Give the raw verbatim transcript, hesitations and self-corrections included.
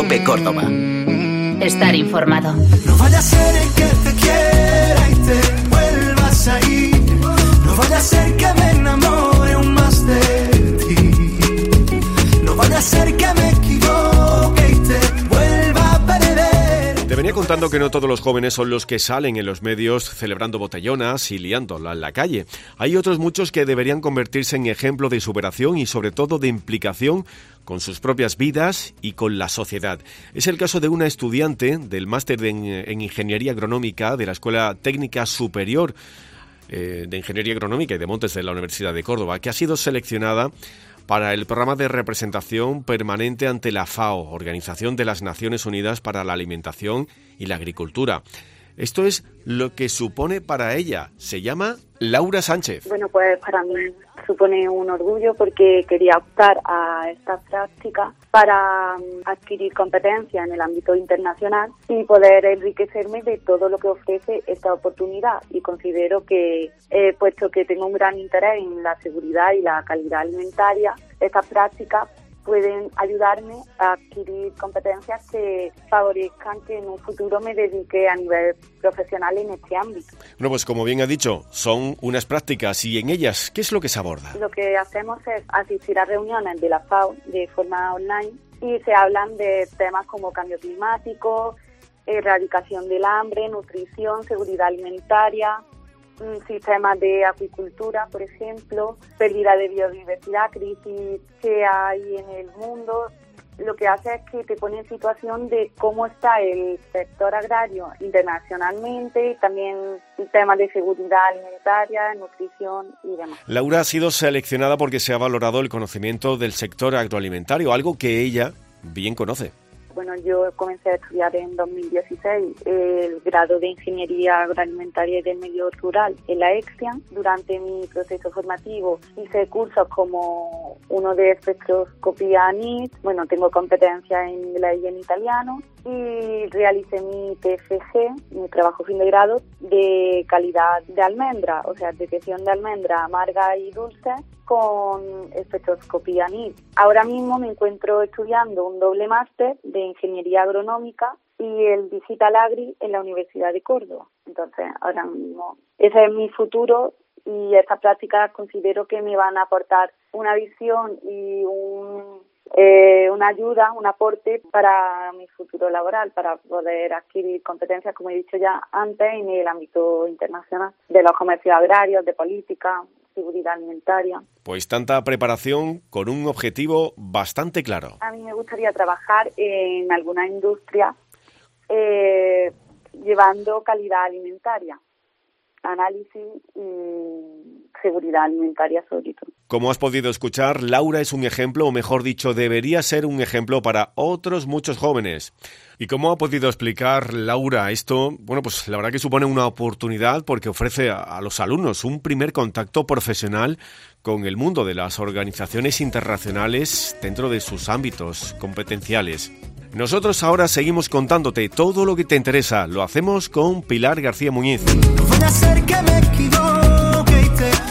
COPE Córdoba. Estar informado. No vaya a ser el que te quiera y te vuelvas a ir. No vaya a ser que me enamore aún más de ti. No vaya a ser que me equivoque y te vuelva a perder. Te venía contando que no todos los jóvenes son los que salen en los medios celebrando botellonas y liándola en la calle. Hay otros muchos que deberían convertirse en ejemplo de superación y sobre todo de implicación con sus propias vidas y con la sociedad. Es el caso de una estudiante del máster de, en Ingeniería Agronómica de la Escuela Técnica Superior eh, de Ingeniería Agronómica y de Montes de la Universidad de Córdoba, que ha sido seleccionada para el programa de representación permanente ante la FAO, Organización de las Naciones Unidas para la Alimentación y la Agricultura. Esto es lo que supone para ella. Se llama Laura Sánchez. Bueno, pues para mí supone un orgullo porque quería optar a esta práctica para adquirir competencia en el ámbito internacional y poder enriquecerme de todo lo que ofrece esta oportunidad. Y considero que, eh, puesto que tengo un gran interés en la seguridad y la calidad alimentaria, estas prácticas pueden ayudarme a adquirir competencias que favorezcan que en un futuro me dedique a nivel profesional en este ámbito. Bueno, pues como bien ha dicho, son unas prácticas y en ellas, ¿qué es lo que se aborda? Lo que hacemos es asistir a reuniones de la FAO de forma online y se hablan de temas como cambio climático, erradicación del hambre, nutrición, seguridad alimentaria, sistemas de acuicultura, por ejemplo, pérdida de biodiversidad, crisis que hay en el mundo. Lo que hace es que te pone en situación de cómo está el sector agrario internacionalmente y también temas de seguridad alimentaria, nutrición y demás. Laura ha sido seleccionada porque se ha valorado el conocimiento del sector agroalimentario, algo que ella bien conoce. Bueno, yo comencé a estudiar en dos mil dieciséis el grado de Ingeniería Agroalimentaria y del Medio Rural en la EXIAN. Durante mi proceso formativo hice cursos como uno de espectroscopía N I S, bueno, tengo competencia en inglés y en italiano, y realicé mi T F G, mi trabajo fin de grado, de calidad de almendra, o sea, detección de almendra amarga y dulce, con espectroscopía N I S. Ahora mismo me encuentro estudiando un doble máster de Ingeniería Agronómica y el Digital Agri en la Universidad de Córdoba. Entonces, ahora mismo ese es mi futuro y estas prácticas considero que me van a aportar una visión y un, eh, una ayuda, un aporte para mi futuro laboral, para poder adquirir competencias, como he dicho ya antes, en el ámbito internacional, de los comercios agrarios, de política, seguridad alimentaria. Pues tanta preparación con un objetivo bastante claro. A mí me gustaría trabajar en alguna industria eh, llevando calidad alimentaria, análisis y seguridad alimentaria sobre todo. Como has podido escuchar, Laura es un ejemplo, o mejor dicho, debería ser un ejemplo para otros muchos jóvenes. ¿Y cómo ha podido explicar Laura esto? Bueno, pues la verdad que supone una oportunidad porque ofrece a, a los alumnos un primer contacto profesional con el mundo de las organizaciones internacionales dentro de sus ámbitos competenciales. Nosotros ahora seguimos contándote todo lo que te interesa. Lo hacemos con Pilar García Muñiz. No vaya a ser que me equivoque y te